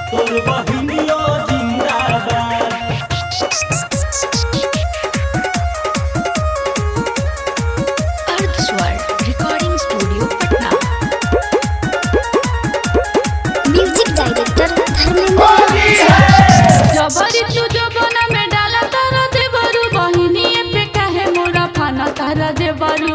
तोर बहिनियो जिंदाबाद। अर्धस्वर recording studio Patna. Music director Dharmendra. जबरी तू जबना में डाला तारा देवरू बहिनी पे काहे मोरा फाना तारा देवरू।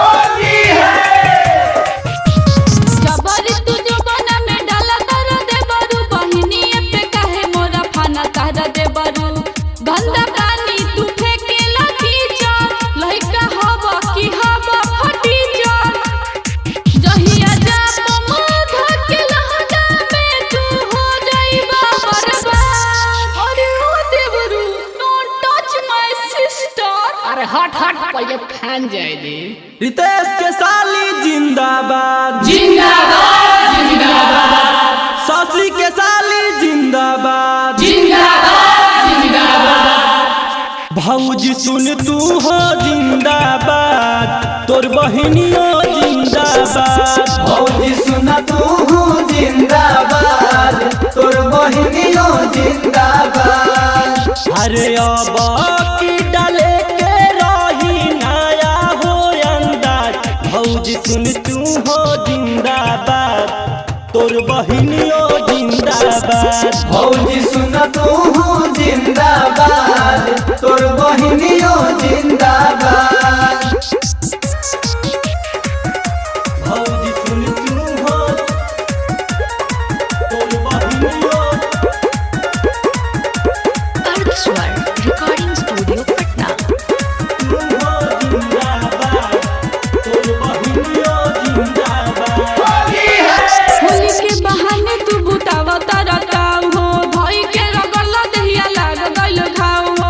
जबरी तू जबना में डाला तारा देवरू बहिनी पे काहे मोरा फाना तारा देवरू। गंदा पानी तू फेंके लगी जा लइका हवा की हवा फटी जा। जहिया जाप मध के लहदा में तू हो जाइबा बर्बाद। अरे ओ देवरू डोंट टच माय सिस्टर। अरे हट हट पहले फैन जाए दे। रितेश के साली जिंदाबाद जिंदाबाद जिंदाबाद शशि के साली जिंदाबाद जिंदाबाद जिंदाबाद। भौजी सुन तू हो जिंदाबाद तोर बहिनियो जिंदाबाद। भौजी सुन तू जिंदाबाद तोर बहिनियो जिंदाबाद। अरे अब की डाले के रही नया हो अंदाज। भौजी सुन तू हो जिंदाबाद तोर बहिनियो जिंदाबाद। भौजी सुन तू जिंदाबाद तोर बहिनियो जिंदाबाद। भौजी सुन तू हो तोर बहिनियो अर्धस्वर रिकॉर्डिंग स्टूडियो पटना। होली के बहाने तू बुतावा तारा ताव हो भाई के रगला दहिया लाग गइल घाव हो।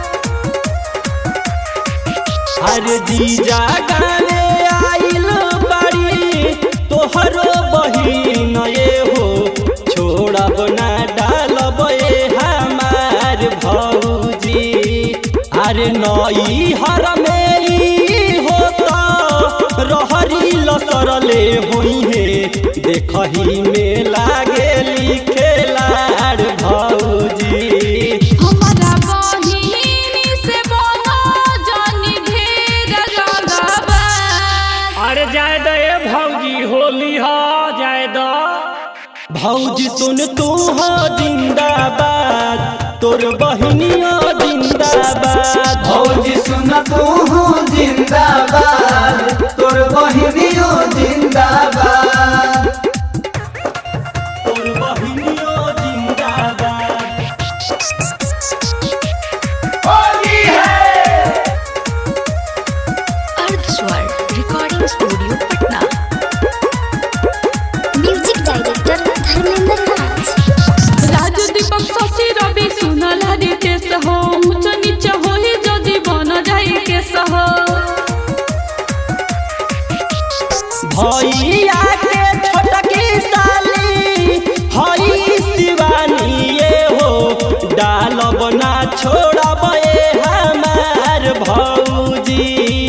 अरे जीजा गाने आइल बाड़ी तोहरो बहिन ये हो। छोड़ब ना डालब ये हमार भौजी। अरे नई हर में ई होता रहरी लसरले होई है। देखही में लागे लिखेलार भौजी। हमारा बहिनी से बनो जानी ढेर रगबा। अरे जाए दे भौजी होली हो जाए दो। भौजी सुन तू हो जिंदाबाद तोर बहिनियो जिंदाबाद। भौजी सुन तू जिंदाबाद तोर बहिनियो जिंदाबाद। तोर बहिनियो जिंदाबाद। होली है अर्धस्वर recording studio Patna. Music director Dharmendra Raj. Raju Deepak Shashi Ravi सुनल रितेश हो। ऊंच नीच होई जदि बन जाई केस हो। भैया के छोटकी साली हई शिवानी ये हो। डालब ना छोड़ब ये हमार भौजी।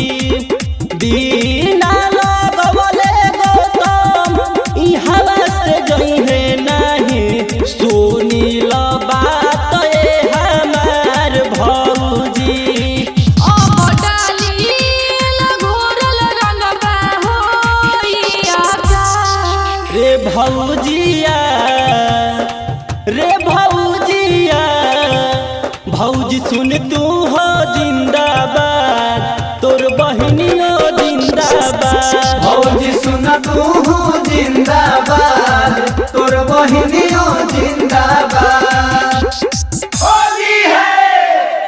बिना लगवले गौतम ई हवा से जइहे नहीं। सुनील बात ये हमार भौजी। अब डाली घोरल रंगबा होई आजाद। रे भौजिया रे भौजिया। भौजी सुन तू हो जिंदाबाद